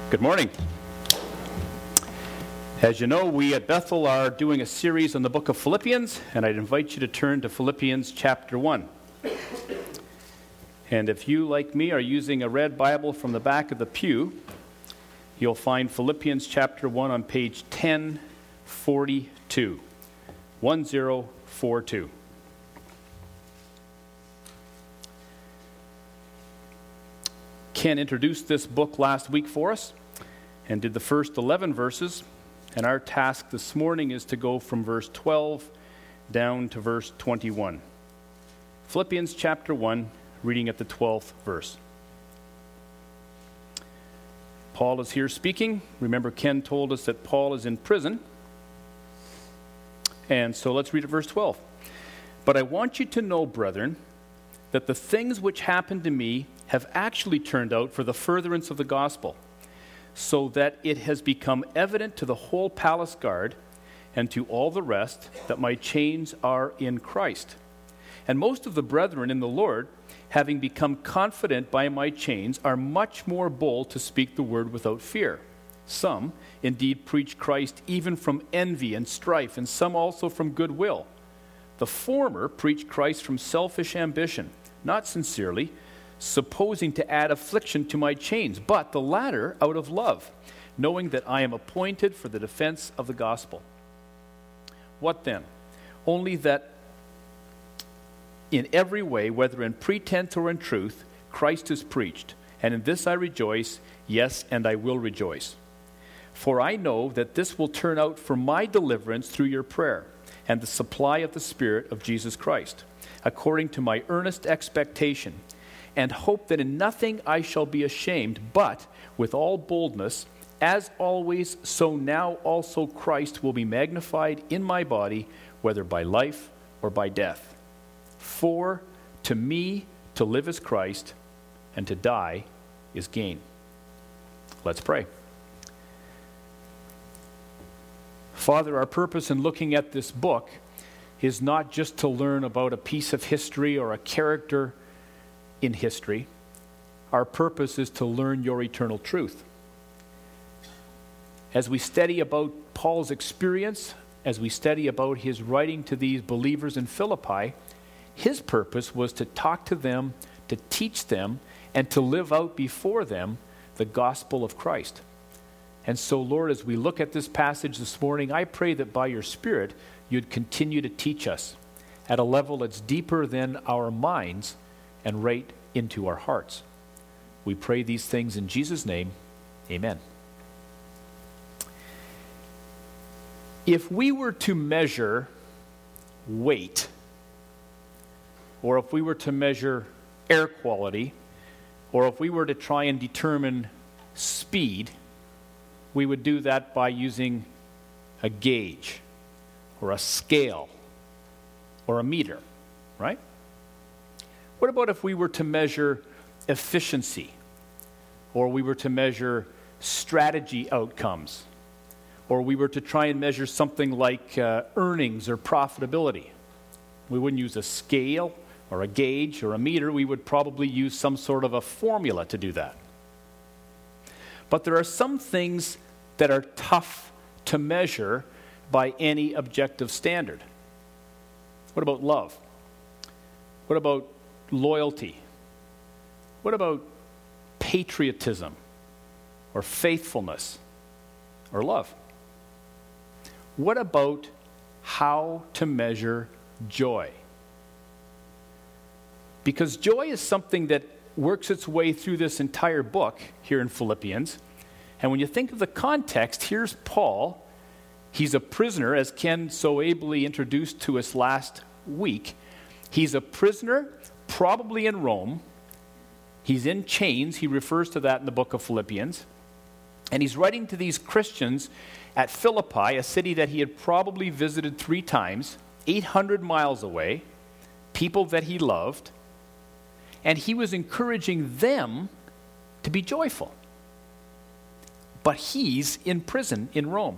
Good morning. As you know, we at Bethel are doing a series on the book of Philippians, and I'd invite you to turn to Philippians chapter 1. And if you, like me, are using a red Bible from the back of the pew, you'll find Philippians chapter 1 on page 1042. 1042. Ken introduced this book last week for us and did the first 11 verses, and our task this morning is to go from verse 12 down to verse 21. Philippians chapter 1, reading at the 12th verse. Paul is here speaking. Remember, Ken told us that Paul is in prison. And so let's read at verse 12. But I want you to know, brethren, that the things which happened to me have actually turned out for the furtherance of the gospel, so that it has become evident to the whole palace guard and to all the rest that my chains are in Christ. And most of the brethren in the Lord, having become confident by my chains, are much more bold to speak the word without fear. Some, indeed, preach Christ even from envy and strife, and some also from goodwill. The former preach Christ from selfish ambition, not sincerely, supposing to add affliction to my chains, but the latter out of love, knowing that I am appointed for the defense of the gospel. What then? Only that in every way, whether in pretense or in truth, Christ is preached, and in this I rejoice, yes, and I will rejoice. For I know that this will turn out for my deliverance through your prayer, and the supply of the Spirit of Jesus Christ, according to my earnest expectation, and hope that in nothing I shall be ashamed, but with all boldness, as always, so now also Christ will be magnified in my body, whether by life or by death. For to me to live is Christ, and to die is gain. Let's pray. Father, our purpose in looking at this book is not just to learn about a piece of history or a character in history. Our purpose is to learn your eternal truth. As we study about Paul's experience, as we study about his writing to these believers in Philippi, his purpose was to talk to them, to teach them, and to live out before them the gospel of Christ. And so, Lord, as we look at this passage this morning, I pray that by your Spirit, you'd continue to teach us at a level that's deeper than our minds and right into our hearts. We pray these things in Jesus' name. Amen. If we were to measure weight, or if we were to measure air quality, or if we were to try and determine speed, we would do that by using a gauge, or a scale, or a meter, right? What about if we were to measure efficiency, or we were to measure strategy outcomes, or we were to try and measure something like earnings or profitability? We wouldn't use a scale or a gauge or a meter. We would probably use some sort of a formula to do that. But there are some things that are tough to measure by any objective standard. What about love? What about loyalty? What about patriotism or faithfulness or love? What about how to measure joy? Because joy is something that works its way through this entire book here in Philippians. And when you think of the context, here's Paul. He's a prisoner, as Ken so ably introduced to us last week. He's a prisoner, probably in Rome. He's in chains. He refers to that in the book of Philippians. And he's writing to these Christians at Philippi, a city that he had probably visited 3 times, 800 miles away, people that he loved. And he was encouraging them to be joyful. But he's in prison in Rome.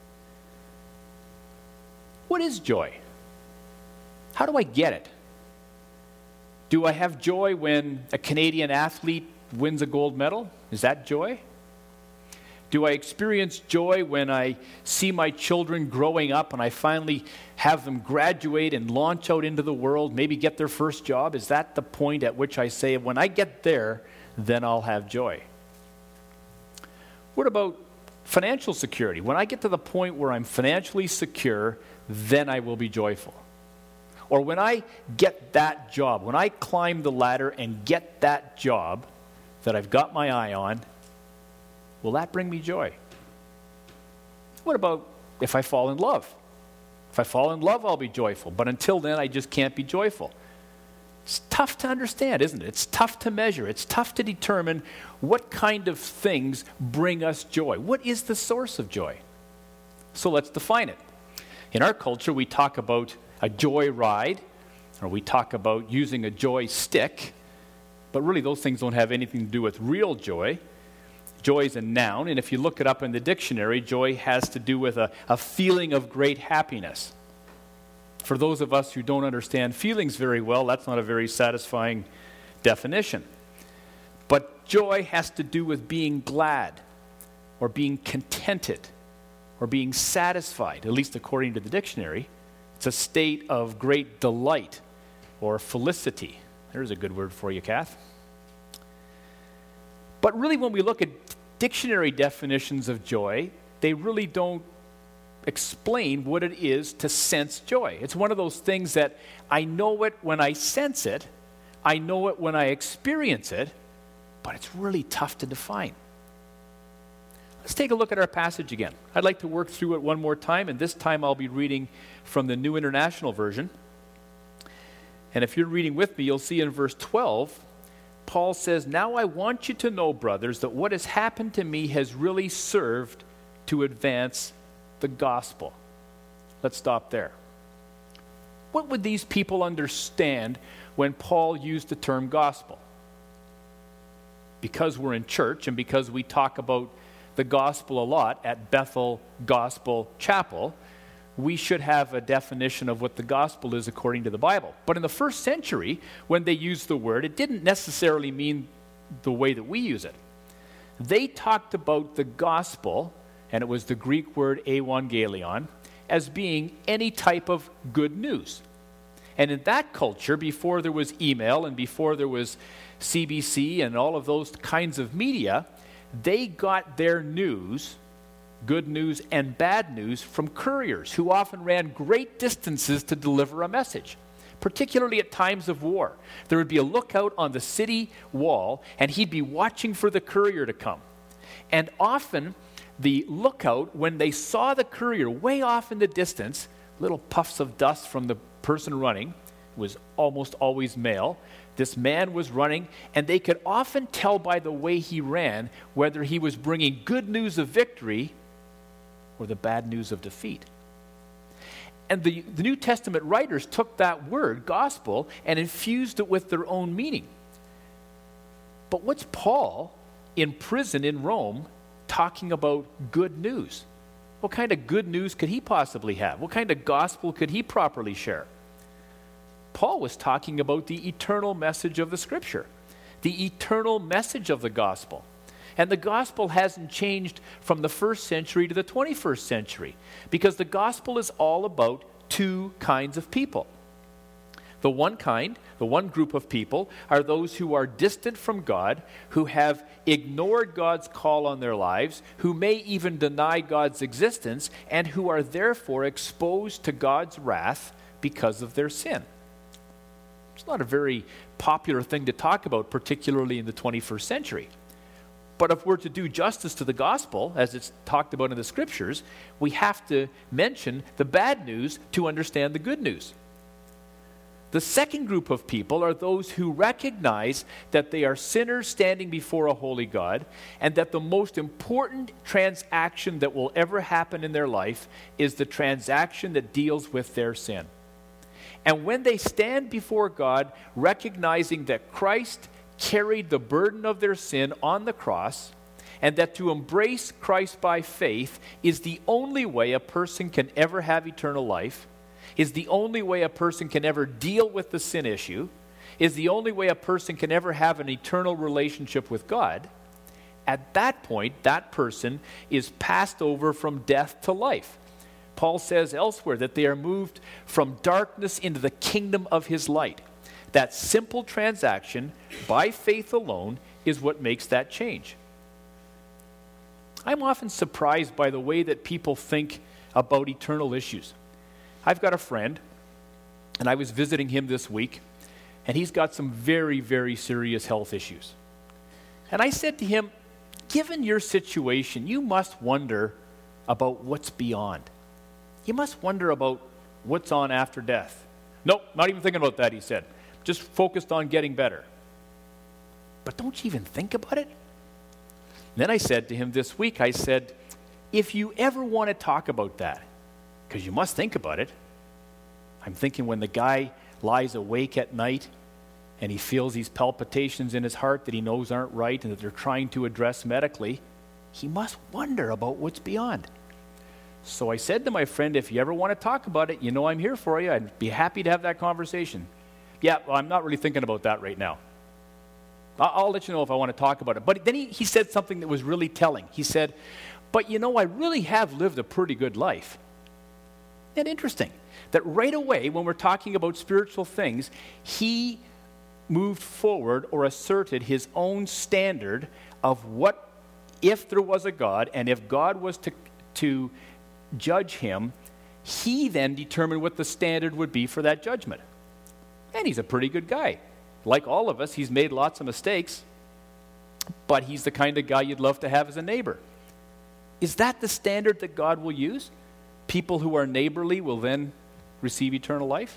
What is joy? How do I get it? Do I have joy when a Canadian athlete wins a gold medal? Is that joy? Do I experience joy when I see my children growing up and I finally have them graduate and launch out into the world, maybe get their first job? Is that the point at which I say, when I get there, then I'll have joy? What about financial security? When I get to the point where I'm financially secure, then I will be joyful. Or when I get that job, when I climb the ladder and get that job that I've got my eye on, will that bring me joy? What about if I fall in love? If I fall in love, I'll be joyful. But until then, I just can't be joyful. It's tough to understand, isn't it? It's tough to measure. It's tough to determine what kind of things bring us joy. What is the source of joy? So let's define it. In our culture, we talk about a joy ride, or we talk about using a joy stick, but really those things don't have anything to do with real joy. Joy is a noun, and if you look it up in the dictionary, joy has to do with a feeling of great happiness. For those of us who don't understand feelings very well, that's not a very satisfying definition. But joy has to do with being glad, or being contented, or being satisfied, at least according to the dictionary. It's a state of great delight or felicity. There's a good word for you, Kath. But really, when we look at dictionary definitions of joy, they really don't explain what it is to sense joy. It's one of those things that I know it when I sense it, I know it when I experience it, but it's really tough to define. Let's take a look at our passage again. I'd like to work through it one more time, and this time I'll be reading from the New International Version. And if you're reading with me, you'll see in verse 12, Paul says, "Now I want you to know, brothers, that what has happened to me has really served to advance the gospel." Let's stop there. What would these people understand when Paul used the term gospel? Because we're in church and because we talk about the gospel a lot at Bethel Gospel Chapel, we should have a definition of what the gospel is according to the Bible. But in the first century, when they used the word, it didn't necessarily mean the way that we use it. They talked about the gospel, and it was the Greek word evangelion, as being any type of good news. And in that culture, before there was email and before there was CBC and all of those kinds of media, they got their news, good news and bad news, from couriers who often ran great distances to deliver a message, particularly at times of war. There would be a lookout on the city wall, and he'd be watching for the courier to come. And often, the lookout, when they saw the courier way off in the distance, little puffs of dust from the person running, was almost always male. This man was running, and they could often tell by the way he ran whether he was bringing good news of victory or the bad news of defeat. And the New Testament writers took that word, gospel, and infused it with their own meaning. But what's Paul in prison in Rome talking about good news? What kind of good news could he possibly have? What kind of gospel could he properly share? Paul was talking about the eternal message of the Scripture, the eternal message of the gospel. And the gospel hasn't changed from the first century to the 21st century, because the gospel is all about two kinds of people. The one group of people are those who are distant from God, who have ignored God's call on their lives, who may even deny God's existence, and who are therefore exposed to God's wrath because of their sin. It's not a very popular thing to talk about, particularly in the 21st century. But if we're to do justice to the gospel, as it's talked about in the Scriptures, we have to mention the bad news to understand the good news. The second group of people are those who recognize that they are sinners standing before a holy God, and that the most important transaction that will ever happen in their life is the transaction that deals with their sin. And when they stand before God, recognizing that Christ carried the burden of their sin on the cross, and that to embrace Christ by faith is the only way a person can ever have eternal life, is the only way a person can ever deal with the sin issue, is the only way a person can ever have an eternal relationship with God, at that point, that person is passed over from death to life. Paul says elsewhere that they are moved from darkness into the kingdom of his light. That simple transaction, by faith alone, is what makes that change. I'm often surprised by the way that people think about eternal issues. I've got a friend, and I was visiting him this week, and he's got some very, very serious health issues. And I said to him, given your situation, you must wonder about what's beyond. You must wonder about what's on after death. Nope, not even thinking about that, he said. Just focused on getting better. But don't you even think about it? Then I said to him this week, I said, if you ever want to talk about that, because you must think about it. I'm thinking when the guy lies awake at night and he feels these palpitations in his heart that he knows aren't right and that they're trying to address medically, he must wonder about what's beyond. So I said to my friend, if you ever want to talk about it, you know I'm here for you. I'd be happy to have that conversation. Yeah, well, I'm not really thinking about that right now. I'll let you know if I want to talk about it. But then he said something that was really telling. He said, but you know, I really have lived a pretty good life. Isn't that interesting? That right away, when we're talking about spiritual things, he moved forward or asserted his own standard of what, if there was a God, and if God was to judge him, he then determined what the standard would be for that judgment. And he's a pretty good guy. Like all of us, he's made lots of mistakes, but he's the kind of guy you'd love to have as a neighbor. Is that the standard that God will use? People who are neighborly will then receive eternal life?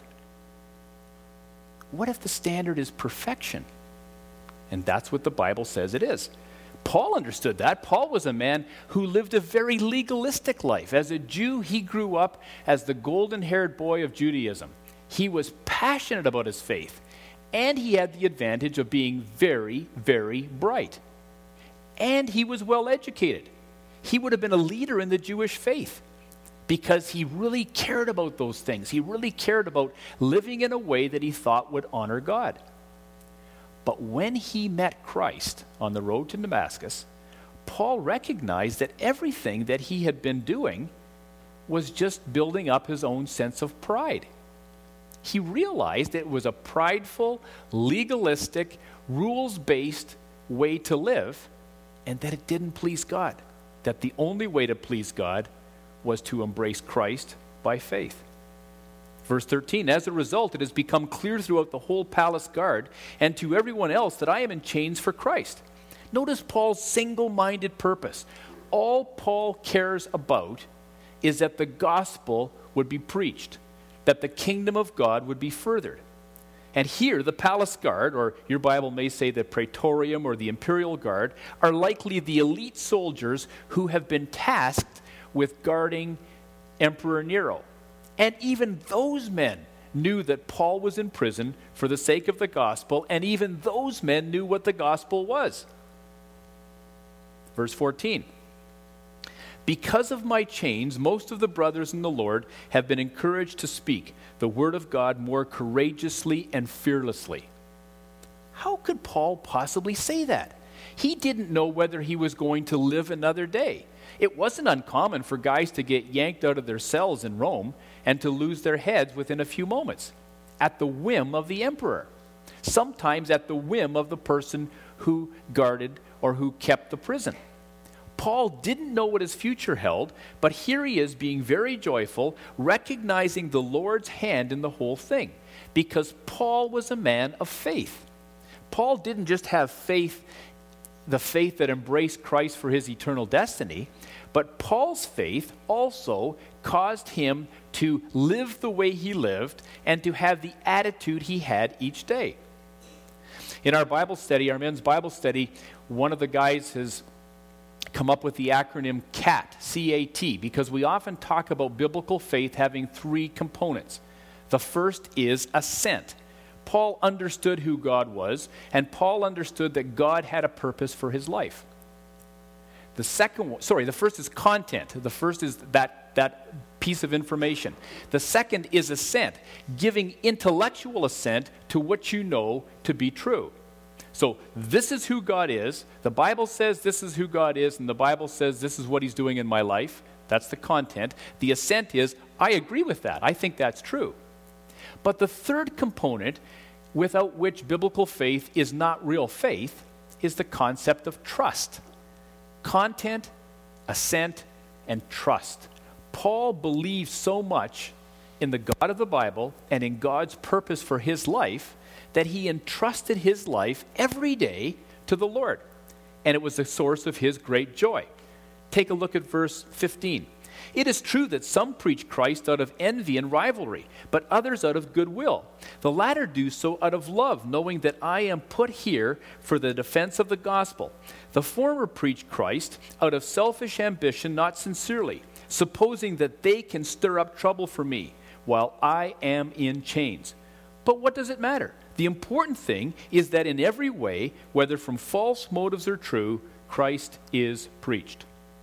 What if the standard is perfection? And that's what the Bible says it is. Paul understood that. Paul was a man who lived a very legalistic life. As a Jew, he grew up as the golden-haired boy of Judaism. He was passionate about his faith, and he had the advantage of being very, very bright. And he was well educated. He would have been a leader in the Jewish faith because he really cared about those things. He really cared about living in a way that he thought would honor God. But when he met Christ on the road to Damascus, Paul recognized that everything that he had been doing was just building up his own sense of pride. He realized it was a prideful, legalistic, rules-based way to live, and that it didn't please God. That the only way to please God was to embrace Christ by faith. Verse 13, as a result, it has become clear throughout the whole palace guard and to everyone else that I am in chains for Christ. Notice Paul's single-minded purpose. All Paul cares about is that the gospel would be preached, that the kingdom of God would be furthered. And here, the palace guard, or your Bible may say the praetorium or the imperial guard, are likely the elite soldiers who have been tasked with guarding Emperor Nero. And even those men knew that Paul was in prison for the sake of the gospel, and even those men knew what the gospel was. Verse 14. Because of my chains, most of the brothers in the Lord have been encouraged to speak the word of God more courageously and fearlessly. How could Paul possibly say that? He didn't know whether he was going to live another day. It wasn't uncommon for guys to get yanked out of their cells in Rome and to lose their heads within a few moments, at the whim of the emperor, sometimes at the whim of the person who guarded or who kept the prison. Paul didn't know what his future held, but here he is being very joyful, recognizing the Lord's hand in the whole thing, because Paul was a man of faith. Paul didn't just have faith, the faith that embraced Christ for his eternal destiny, but Paul's faith also caused him to live the way he lived and to have the attitude he had each day. In our Bible study, our men's Bible study, one of the guys has come up with the acronym CAT, C-A-T, because we often talk about biblical faith having three components. The first is assent. Paul understood who God was, and Paul understood that God had a purpose for his life. The first is content. The first is that piece of information. The second is assent, giving intellectual assent to what you know to be true. So this is who God is. The Bible says this is who God is, and the Bible says this is what he's doing in my life. That's the content. The assent is, I agree with that. I think that's true. But the third component, without which biblical faith is not real faith, is the concept of trust. Content, assent, and trust. Paul believed so much in the God of the Bible and in God's purpose for his life that he entrusted his life every day to the Lord. And it was a source of his great joy. Take a look at verse 15. It is true that some preach Christ out of envy and rivalry, but others out of goodwill. The latter do so out of love, knowing that I am put here for the defense of the gospel. The former preach Christ out of selfish ambition, not sincerely, supposing that they can stir up trouble for me while I am in chains. But what does it matter? The important thing is that in every way, whether from false motives or true, Christ is preached.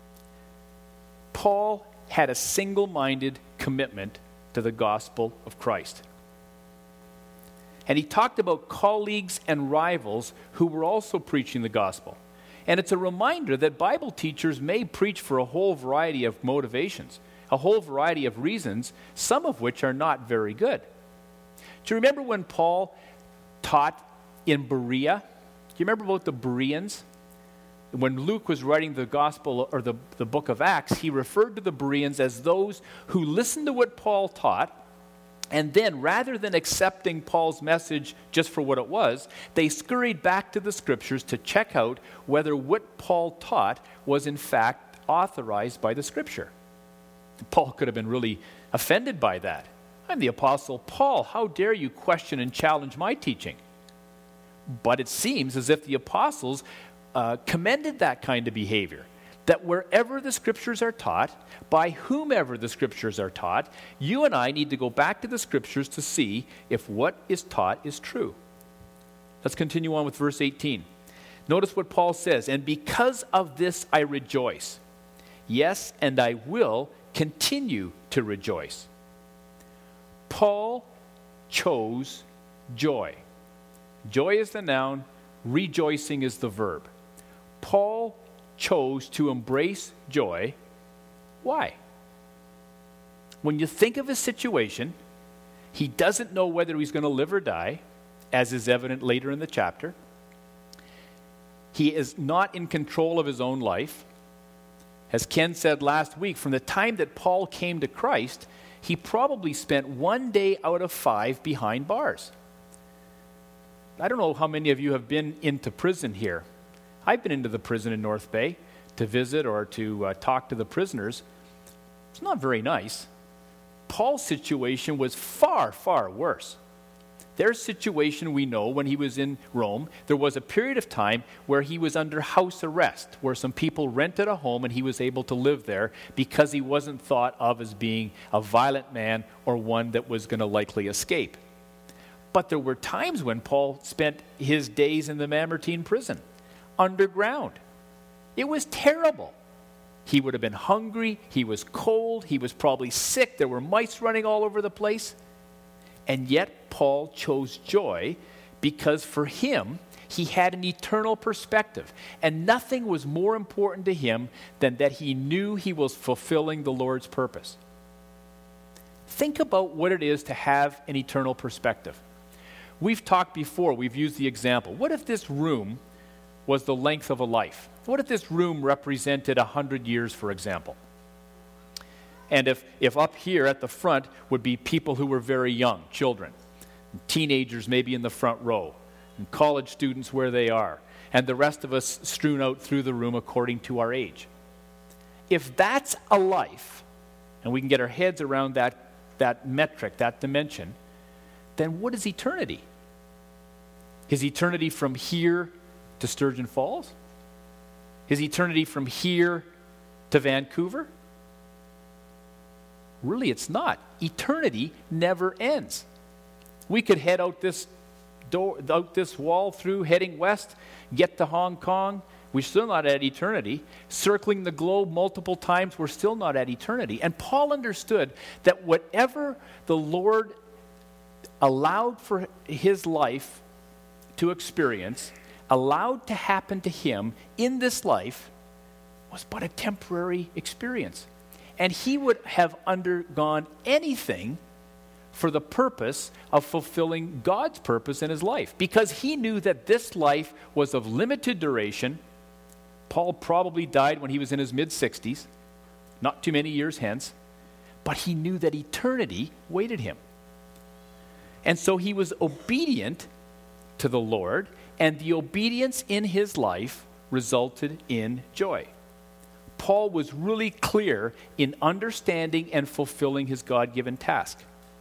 Paul had a single-minded commitment to the gospel of Christ. And he talked about colleagues and rivals who were also preaching the gospel. And it's a reminder that Bible teachers may preach for a whole variety of motivations, a whole variety of reasons, some of which are not very good. Do you remember when Paul taught in Berea? Do you remember about the Bereans? When Luke was writing the gospel or the book of Acts, he referred to the Bereans as those who listened to what Paul taught, and then rather than accepting Paul's message just for what it was, they scurried back to the scriptures to check out whether what Paul taught was in fact authorized by the scripture. Paul could have been really offended by that. I'm the Apostle Paul. How dare you question and challenge my teaching? But it seems as if the apostles commended that kind of behavior, that wherever the scriptures are taught, by whomever the scriptures are taught, you and I need to go back to the scriptures to see if what is taught is true. Let's continue on with verse 18. Notice what Paul says, and because of this I rejoice. Yes, and I will continue to rejoice. Paul chose joy. Joy is the noun, rejoicing is the verb. Paul chose to embrace joy. Why? When you think of his situation, he doesn't know whether he's going to live or die, as is evident later in the chapter. He is not in control of his own life. As Ken said last week, from the time that Paul came to Christ, he probably spent 1 day out of 5 behind bars. I don't know how many of you have been into prison here. I've been into the prison in North Bay to visit or to talk to the prisoners. It's not very nice. Paul's situation was far, far worse. Their situation, we know, when he was in Rome, there was a period of time where he was under house arrest, where some people rented a home and he was able to live there because he wasn't thought of as being a violent man or one that was going to likely escape. But there were times when Paul spent his days in the Mamertine prison, underground. It was terrible. He would have been hungry, he was cold, he was probably sick, there were mice running all over the place. And yet Paul chose joy because for him, he had an eternal perspective. And nothing was more important to him than that he knew he was fulfilling the Lord's purpose. Think about what it is to have an eternal perspective. We've talked before, we've used the example. What if this room was the length of a life? What if this room represented 100 years, for example? And if up here at the front would be people who were very young, children, teenagers maybe in the front row, and college students where they are, and the rest of us strewn out through the room according to our age. If that's a life, and we can get our heads around that metric, that dimension, then what is eternity? Is eternity from here to Sturgeon Falls? Is eternity from here to Vancouver? Really, it's not. Eternity never ends. We could head out this wall through, heading west, get to Hong Kong. We're still not at eternity. Circling the globe multiple times, we're still not at eternity. And Paul understood that whatever the Lord allowed for his life to experience, allowed to happen to him in this life was but a temporary experience. And he would have undergone anything for the purpose of fulfilling God's purpose in his life, because he knew that this life was of limited duration. Paul probably died when he was in his mid-60s, not too many years hence, but he knew that eternity waited him. And so he was obedient to the Lord, and the obedience in his life resulted in joy. Paul was really clear in understanding and fulfilling his God-given task.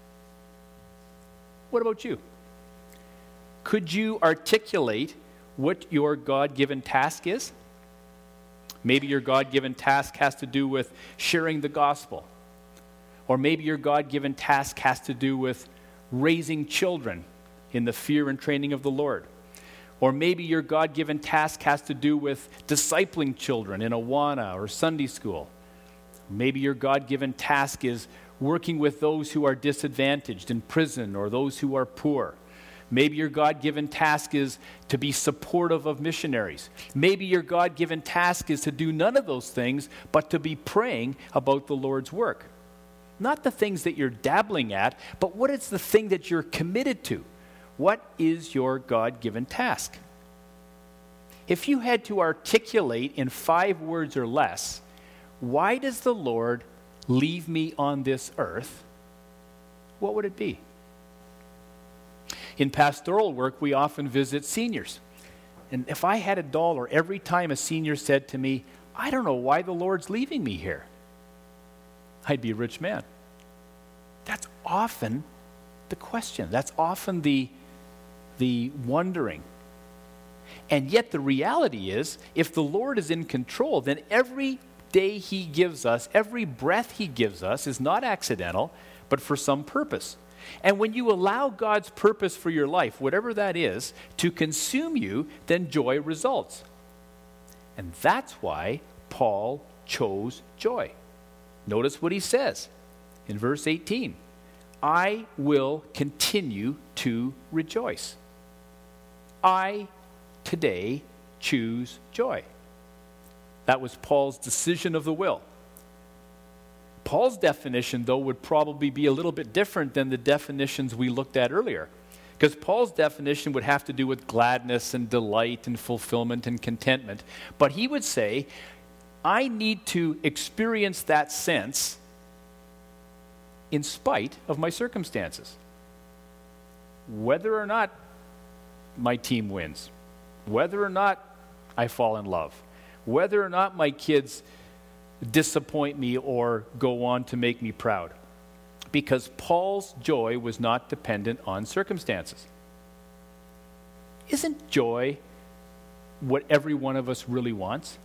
What about you? Could you articulate what your God-given task is? Maybe your God-given task has to do with sharing the gospel. Or maybe your God-given task has to do with raising children in the fear and training of the Lord. Or maybe your God-given task has to do with discipling children in Awana or Sunday school. Maybe your God-given task is working with those who are disadvantaged in prison or those who are poor. Maybe your God-given task is to be supportive of missionaries. Maybe your God-given task is to do none of those things, but to be praying about the Lord's work. Not the things that you're dabbling at, but what is the thing that you're committed to? What is your God-given task? If you had to articulate in 5 words or less, why does the Lord leave me on this earth? What would it be? In pastoral work, we often visit seniors. And if I had $1 every time a senior said to me, I don't know why the Lord's leaving me here, I'd be a rich man. That's often the question. That's often the wondering. And yet the reality is, if the Lord is in control, then every day he gives us, every breath he gives us is not accidental, but for some purpose. And when you allow God's purpose for your life, whatever that is, to consume you, then joy results. And that's why Paul chose joy. Notice what he says in verse 18. I will continue to rejoice. I today choose joy. That was Paul's decision of the will. Paul's definition, though, would probably be a little bit different than the definitions we looked at earlier. Because Paul's definition would have to do with gladness and delight and fulfillment and contentment. But he would say, I need to experience that sense in spite of my circumstances. Whether or not my team wins, whether or not I fall in love, whether or not my kids disappoint me or go on to make me proud. Because Paul's joy was not dependent on circumstances. Isn't joy what every one of us really wants?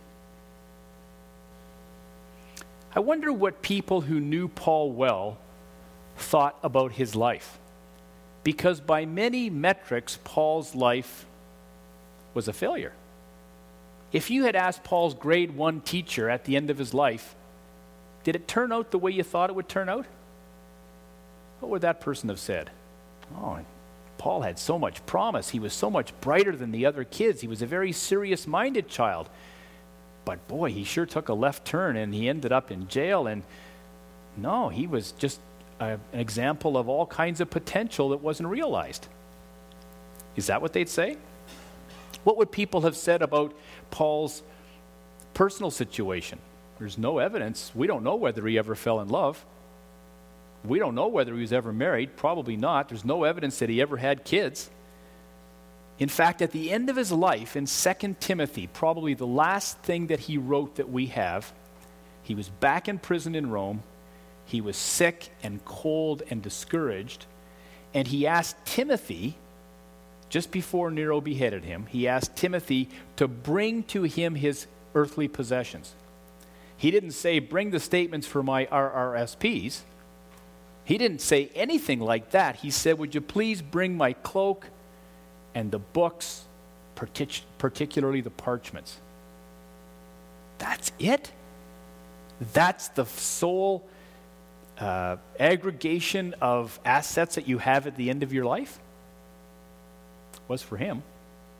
I wonder what people who knew Paul well thought about his life. Because by many metrics, Paul's life was a failure. If you had asked Paul's grade 1 teacher at the end of his life, did it turn out the way you thought it would turn out? What would that person have said? Oh, Paul had so much promise. He was so much brighter than the other kids. He was a very serious-minded child. But boy, he sure took a left turn and he ended up in jail. And no, he was just an example of all kinds of potential that wasn't realized. Is that what they'd say? What would people have said about Paul's personal situation? There's no evidence. We don't know whether he ever fell in love. We don't know whether he was ever married. Probably not. There's no evidence that he ever had kids. In fact, at the end of his life, in 2 Timothy, probably the last thing that he wrote that we have, he was back in prison in Rome. He was sick and cold and discouraged. And he asked Timothy, just before Nero beheaded him, he asked Timothy to bring to him his earthly possessions. He didn't say, bring the statements for my RRSPs. He didn't say anything like that. He said, would you please bring my cloak and the books, particularly the parchments. That's it? That's the sole aggregation of assets that you have at the end of your life? Was for him.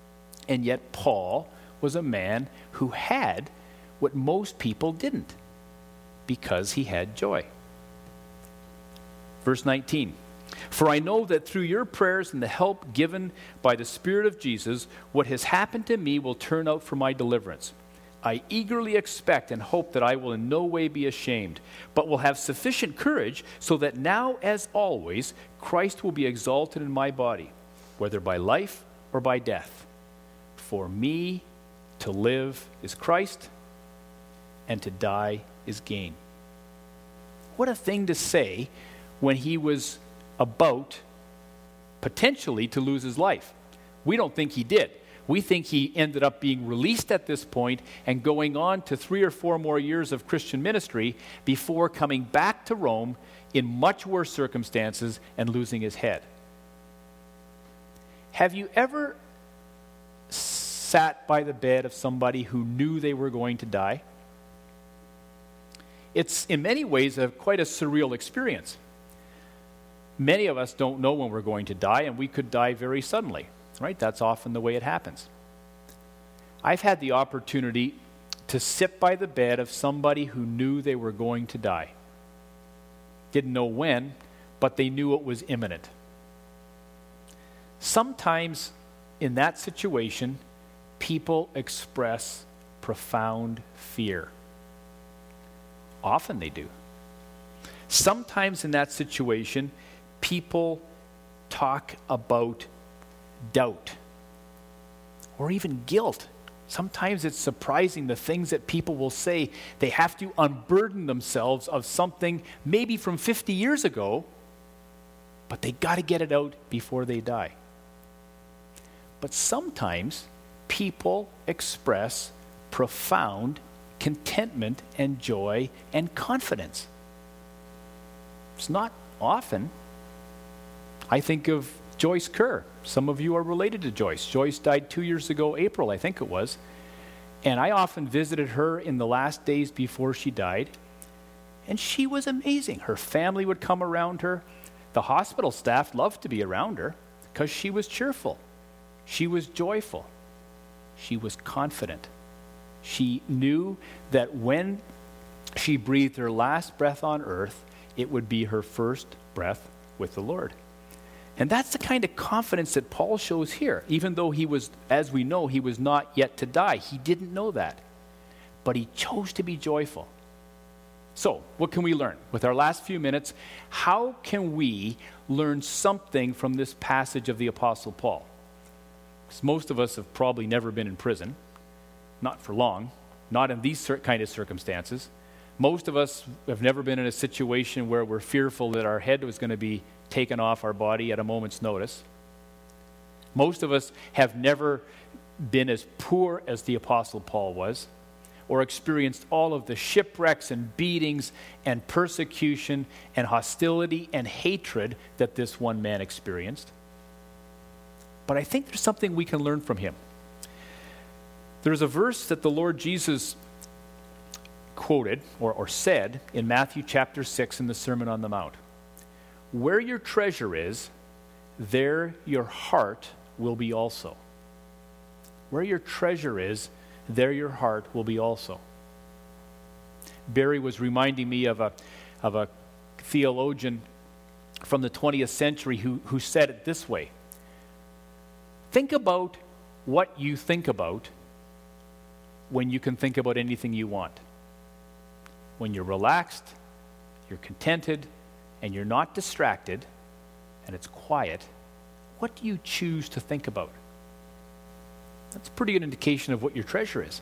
And yet Paul was a man who had what most people didn't, because he had joy. Verse 19, for I know that through your prayers and the help given by the Spirit of Jesus, what has happened to me will turn out for my deliverance. I eagerly expect and hope that I will in no way be ashamed, but will have sufficient courage so that now, as always, Christ will be exalted in my body, whether by life or by death. For me to live is Christ, and to die is gain. What a thing to say when he was about potentially to lose his life. We don't think he did. We think he ended up being released at this point and going on to 3 or 4 more years of Christian ministry before coming back to Rome in much worse circumstances and losing his head. Have you ever sat by the bed of somebody who knew they were going to die? It's in many ways quite a surreal experience. Many of us don't know when we're going to die, and we could die very suddenly, right? That's often the way it happens. I've had the opportunity to sit by the bed of somebody who knew they were going to die. Didn't know when, but they knew it was imminent. Sometimes in that situation, people express profound fear. Often they do. Sometimes in that situation, people talk about doubt or even guilt. Sometimes it's surprising the things that people will say. They have to unburden themselves of something maybe from 50 years ago, but they got to get it out before they die. But sometimes people express profound contentment and joy and confidence. It's not often. I think of Joyce Kerr. Some of you are related to Joyce. Joyce died 2 years ago, April, I think it was. And I often visited her in the last days before she died. And she was amazing. Her family would come around her. The hospital staff loved to be around her because she was cheerful. She was joyful. She was confident. She knew that when she breathed her last breath on earth, it would be her first breath with the Lord. And that's the kind of confidence that Paul shows here. Even though he was, as we know, he was not yet to die. He didn't know that. But he chose to be joyful. So, what can we learn? With our last few minutes, how can we learn something from this passage of the Apostle Paul? Because most of us have probably never been in prison. Not for long. Not in these kind of circumstances. Most of us have never been in a situation where we're fearful that our head was going to be taken off our body at a moment's notice. Most of us have never been as poor as the Apostle Paul was, or experienced all of the shipwrecks and beatings and persecution and hostility and hatred that this one man experienced. But I think there's something we can learn from him. There's a verse that the Lord Jesus quoted or said in Matthew chapter 6 in the Sermon on the Mount. Where your treasure is, there your heart will be also. Where your treasure is, there your heart will be also. Barry was reminding me of a theologian from the 20th century who said it this way. Think about what you think about when you can think about anything you want. When you're relaxed, you're contented, and you're not distracted, and it's quiet, what do you choose to think about? That's a pretty good indication of what your treasure is.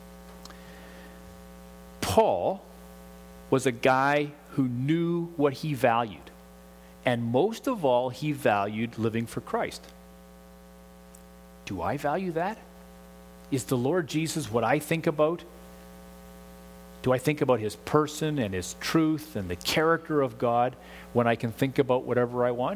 Paul was a guy who knew what he valued, and most of all, he valued living for Christ. Do I value that? Is the Lord Jesus what I think about? Do I think about his person and his truth and the character of God when I can think about whatever I want?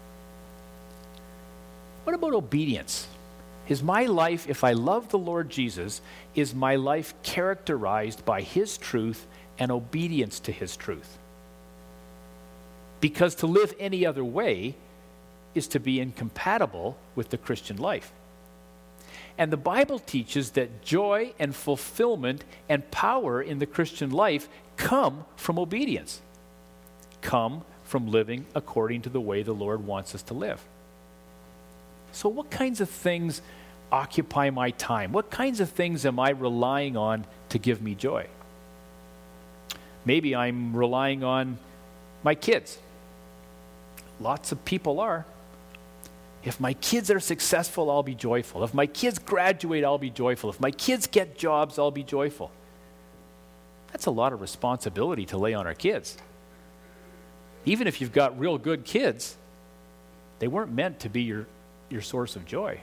What about obedience? Is my life, if I love the Lord Jesus, is my life characterized by his truth and obedience to his truth? Because to live any other way is to be incompatible with the Christian life. And the Bible teaches that joy and fulfillment and power in the Christian life come from obedience, come from living according to the way the Lord wants us to live. So what kinds of things occupy my time? What kinds of things am I relying on to give me joy? Maybe I'm relying on my kids. Lots of people are. If my kids are successful, I'll be joyful. If my kids graduate, I'll be joyful. If my kids get jobs, I'll be joyful. That's a lot of responsibility to lay on our kids. Even if you've got real good kids, they weren't meant to be your source of joy.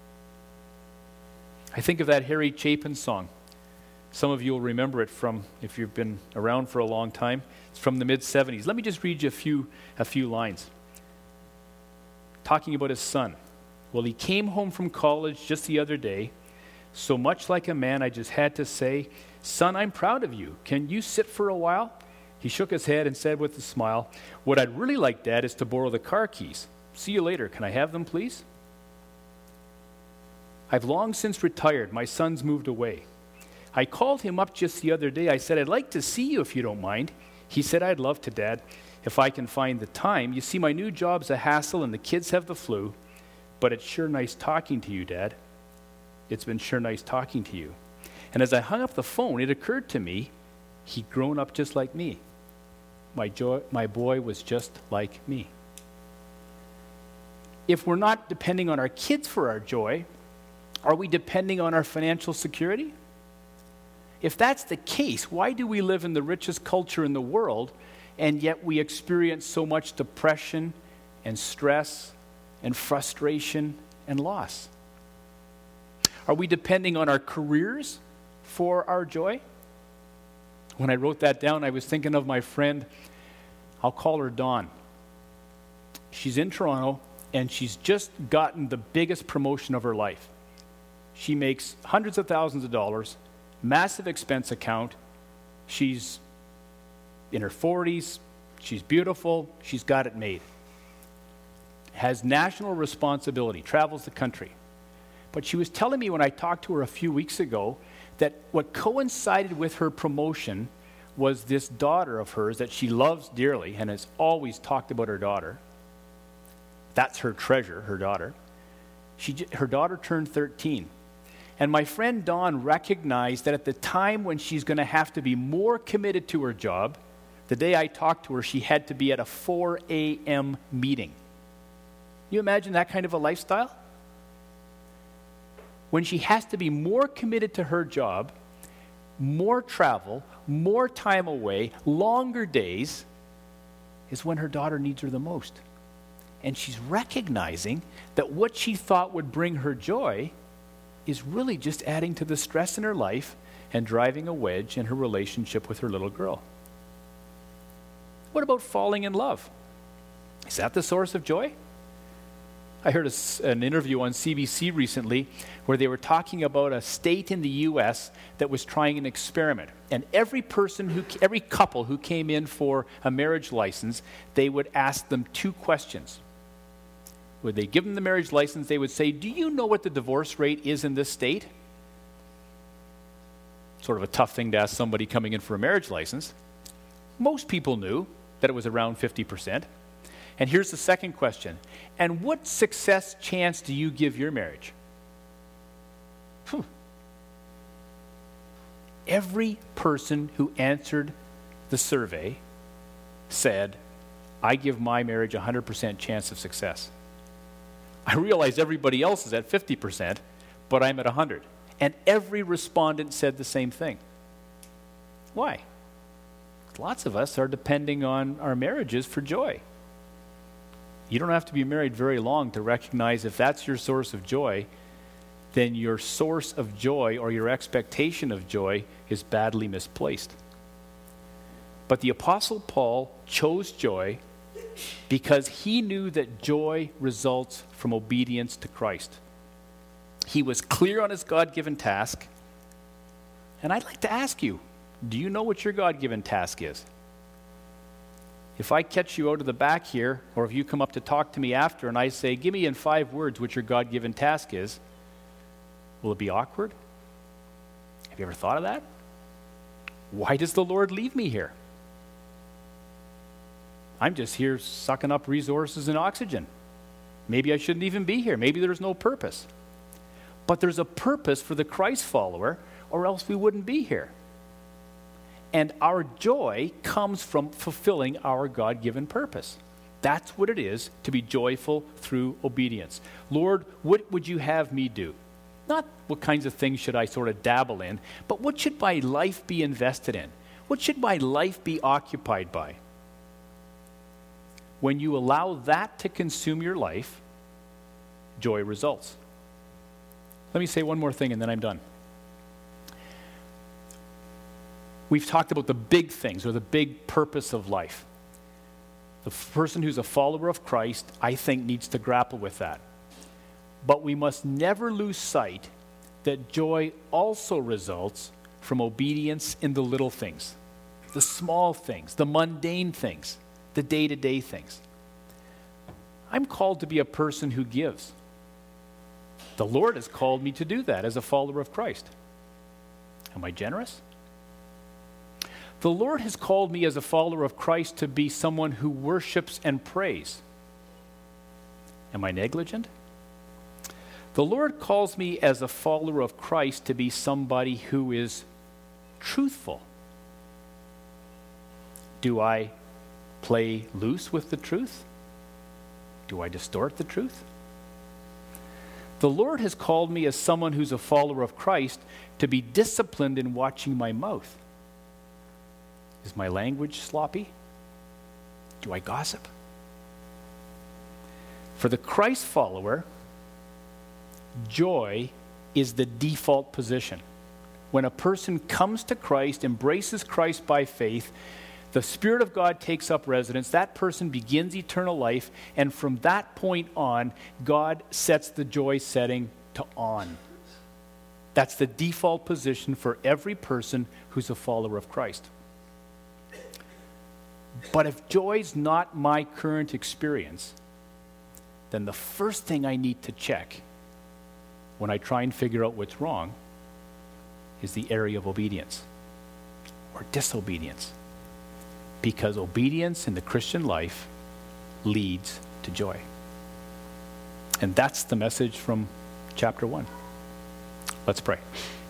I think of that Harry Chapin song. Some of you will remember it from, if you've been around for a long time. It's from the mid-'70s. Let me just read you a few lines. Talking about his son. Well, he came home from college just the other day. So much like a man, I just had to say, "Son, I'm proud of you. Can you sit for a while?" He shook his head and said with a smile, "What I'd really like, Dad, is to borrow the car keys. See you later. Can I have them, please?" I've long since retired. My son's moved away. I called him up just the other day. I said, "I'd like to see you if you don't mind." He said, "I'd love to, Dad, if I can find the time. You see, my new job's a hassle and the kids have the flu, but it's sure nice talking to you, Dad. It's been sure nice talking to you." And as I hung up the phone, it occurred to me, he'd grown up just like me. My boy was just like me. If we're not depending on our kids for our joy, are we depending on our financial security? If that's the case, why do we live in the richest culture in the world, and yet we experience so much depression and stress and frustration and loss? Are we depending on our careers for our joy? When I wrote that down, I was thinking of my friend, I'll call her Dawn. She's in Toronto, and she's just gotten the biggest promotion of her life. She makes hundreds of thousands of dollars, massive expense account. She's in her 40s. She's beautiful. She's got it made. Has national responsibility, travels the country. But she was telling me when I talked to her a few weeks ago that what coincided with her promotion was this daughter of hers that she loves dearly and has always talked about her daughter. That's her treasure, her daughter. Her daughter turned 13. And my friend Dawn recognized that at the time when she's going to have to be more committed to her job, the day I talked to her, she had to be at a 4 a.m. meeting. You imagine that kind of a lifestyle? When she has to be more committed to her job, more travel, more time away, longer days, is when her daughter needs her the most. And she's recognizing that what she thought would bring her joy is really just adding to the stress in her life and driving a wedge in her relationship with her little girl. What about falling in love? Is that the source of joy? I heard an interview on CBC recently where they were talking about a state in the U.S. that was trying an experiment. And every couple who came in for a marriage license, they would ask them two questions. Would they give them the marriage license, they would say, "Do you know what the divorce rate is in this state?" Sort of a tough thing to ask somebody coming in for a marriage license. Most people knew that it was around 50%. And here's the second question. And what success chance do you give your marriage? Every person who answered the survey said, "I give my marriage a 100% chance of success." I realize everybody else is at 50%, but I'm at 100. And every respondent said the same thing. Why? Lots of us are depending on our marriages for joy. You don't have to be married very long to recognize if that's your source of joy, then your source of joy or your expectation of joy is badly misplaced. But the Apostle Paul chose joy because he knew that joy results from obedience to Christ. He was clear on his God-given task. And I'd like to ask you, do you know what your God-given task is? If I catch you out of the back here, or if you come up to talk to me after and I say, "Give me in 5 words what your God-given task is," Will it be awkward? Have you ever thought of that? Why does the Lord leave me here? I'm just here sucking up resources and oxygen. Maybe I shouldn't even be here. Maybe there's no purpose. But there's a purpose for the Christ follower, or else we wouldn't be here. And our joy comes from fulfilling our God-given purpose. That's what it is to be joyful through obedience. Lord, what would you have me do? Not what kinds of things should I sort of dabble in, but what should my life be invested in? What should my life be occupied by? When you allow that to consume your life, joy results. Let me say one more thing and then I'm done. We've talked about the big things or the big purpose of life. The person who's a follower of Christ, I think, needs to grapple with that. But we must never lose sight that joy also results from obedience in the little things, the small things, the mundane things, the day-to-day things. I'm called to be a person who gives. The Lord has called me to do that as a follower of Christ. Am I generous? The Lord has called me as a follower of Christ to be someone who worships and prays. Am I negligent? The Lord calls me as a follower of Christ to be somebody who is truthful. Do I play loose with the truth? Do I distort the truth? The Lord has called me as someone who's a follower of Christ to be disciplined in watching my mouth. Is my language sloppy? Do I gossip? For the Christ follower, joy is the default position. When a person comes to Christ, embraces Christ by faith, the Spirit of God takes up residence, that person begins eternal life, and from that point on, God sets the joy setting to on. That's the default position for every person who's a follower of Christ. But if joy's not my current experience, then the first thing I need to check when I try and figure out what's wrong is the area of obedience or disobedience. Because obedience in the Christian life leads to joy. And that's the message from chapter 1. Let's pray.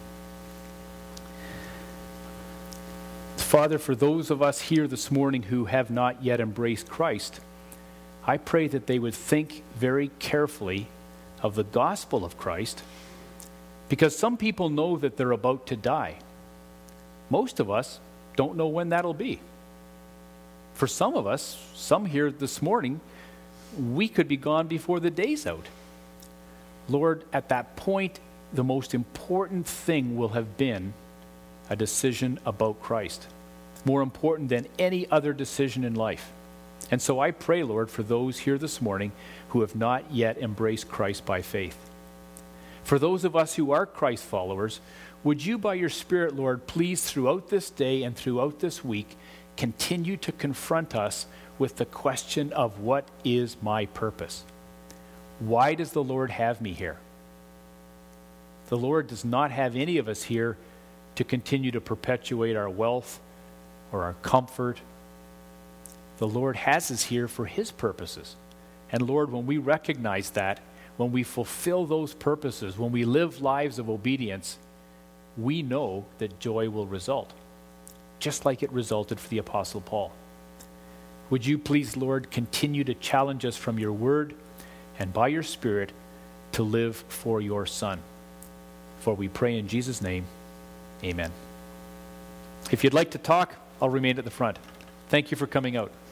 Father, for those of us here this morning who have not yet embraced Christ, I pray that they would think very carefully of the gospel of Christ, because some people know that they're about to die. Most of us don't know when that'll be. For some of us, some here this morning, we could be gone before the day's out. Lord, at that point, the most important thing will have been a decision about Christ, more important than any other decision in life. And so I pray, Lord, for those here this morning who have not yet embraced Christ by faith. For those of us who are Christ followers, would you, by your Spirit, Lord, please throughout this day and throughout this week, continue to confront us with the question of what is my purpose? Why does the Lord have me here? The Lord does not have any of us here to continue to perpetuate our wealth or our comfort. The Lord has us here for his purposes. And Lord, when we recognize that, when we fulfill those purposes, when we live lives of obedience, we know that joy will result, just like it resulted for the Apostle Paul. Would you please, Lord, continue to challenge us from your word and by your Spirit to live for your Son. For we pray in Jesus' name, amen. If you'd like to talk, I'll remain at the front. Thank you for coming out.